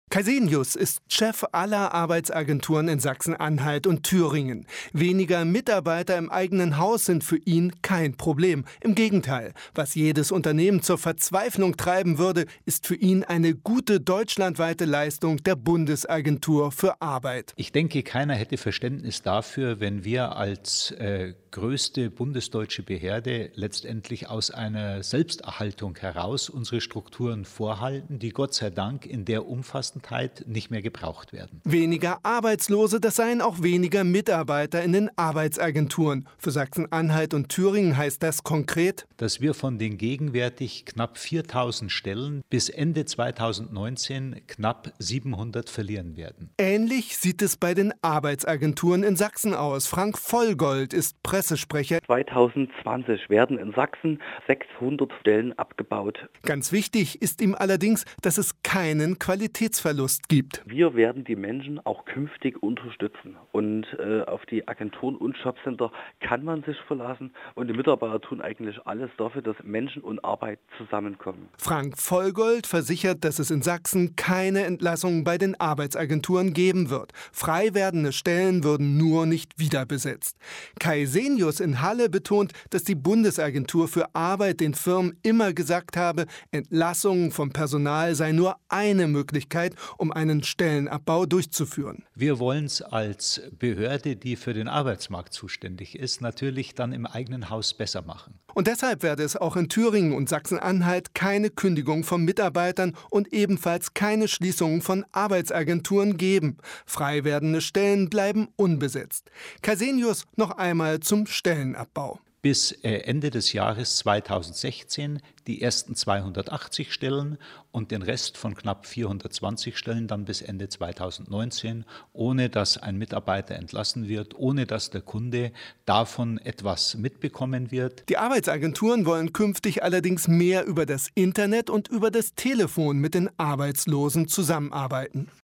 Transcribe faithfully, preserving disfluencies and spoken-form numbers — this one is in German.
Käsenius ist Chef aller Arbeitsagenturen in Sachsen-Anhalt und Thüringen. Weniger Mitarbeiter im eigenen Haus sind für ihn kein Problem. Im Gegenteil, was jedes Unternehmen zur Verzweiflung treiben würde, ist für ihn eine gute deutschlandweite Leistung der Bundesagentur für Arbeit. Ich denke, keiner hätte Verständnis dafür, wenn wir als äh, größte bundesdeutsche Behörde letztendlich aus einer Selbsterhaltung heraus unsere Strukturen vorhalten, die Gott sei Dank in der Umfassendheit nicht mehr gebraucht werden. Weniger Arbeitslose, das seien auch weniger Mitarbeiter in den Arbeitsagenturen. Für Sachsen-Anhalt und Thüringen heißt das konkret, dass wir von den gegenwärtig knapp viertausend Stellen bis Ende zweitausendneunzehn knapp siebenhundert verlieren werden. Ähnlich sieht es bei den Arbeitsagenturen in Sachsen aus. Frank Vollgold ist Pressesprecher. zweitausendzwanzig werden in Sachsen sechshundert Stellen abgebaut. Ganz wichtig ist ihm allerdings, dass es keinen Qualitätsverlust gibt. Wir werden die Menschen auch künftig unterstützen und äh, auf die Agenturen und Jobcenter kann man sich verlassen und die Mitarbeiter tun eigentlich alles dafür, dass Menschen und Arbeit zusammenkommen. Frank Vollgold versichert, dass es in Sachsen keine Entlassungen bei den Arbeitsagenturen geben wird. Frei werdende Stellen würden nur nicht wieder besetzt. Käsenius in Halle betont, dass die Bundesagentur für Arbeit den Firmen immer gesagt habe, Entlassungen vom Personal sei nur eine Möglichkeit, um einen Stellenabbau durchzuführen. Wir wollen es als Behörde, die für den Arbeitsmarkt zuständig ist, natürlich dann im eigenen Haus besser machen. Und deshalb werde es auch in Thüringen und Sachsen-Anhalt keine Kündigung von Mitarbeitern und ebenfalls keine Schließungen von Arbeitsagenturen geben. Frei werdende Stellen bleiben unbesetzt. Käsenius noch einmal zum Stellenabbau. Bis Ende des Jahres zweitausendsechzehn die ersten zweihundertachtzig Stellen und den Rest von knapp vierhundertzwanzig Stellen dann bis Ende zweitausendneunzehn, ohne dass ein Mitarbeiter entlassen wird, ohne dass der Kunde davon etwas mitbekommen wird. Die Arbeitsagenturen wollen künftig allerdings mehr über das Internet und über das Telefon mit den Arbeitslosen zusammenarbeiten.